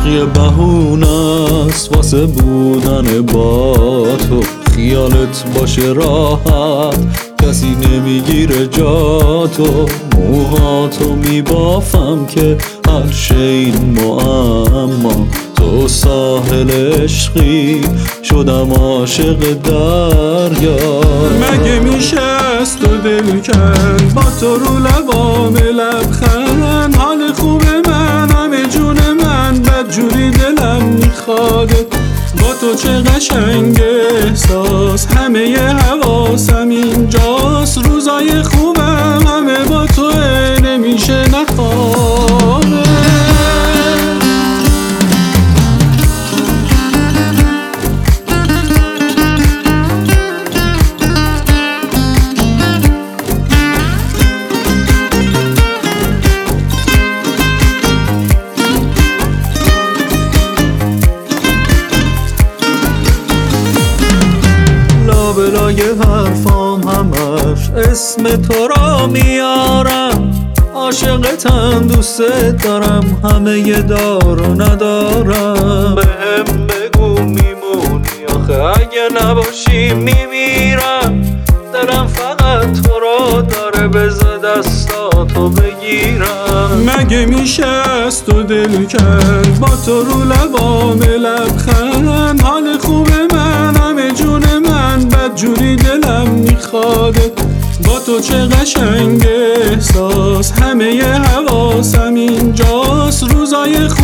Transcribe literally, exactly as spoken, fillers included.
یه بهونه است واسه بودن با تو، خیالت باشه راحت کسی نمیگیره جا تو، موهاتو میبافم که هر شی معما، تو ساحل عشقی شدم عاشق دریا. مگه میشه از تو دل کن با تو رو لبام لبخند، حال خوب من همه جون من بدجوری دلم میخواده، با تو چه قشنگ احساس همه ی حواسم اینجاست، روزای خوبم همه با تو نمیشه نخوابه. بلای حرفام همش اسم تو را میارم، عاشقتم دوست دارم همه ی دارو ندارم، بهم بگو میمونی آخه اگه نباشی میمیرم، دلم فقط تو را داره بذار دستاتو بگیرم. مگه میشه از تو دل کن با تو رو لبام لبخند، حال خوب من همه جون من بدجوری دلم میخواده، با تو چه قشنگ احساس همه ی حواسم اینجاست، روزای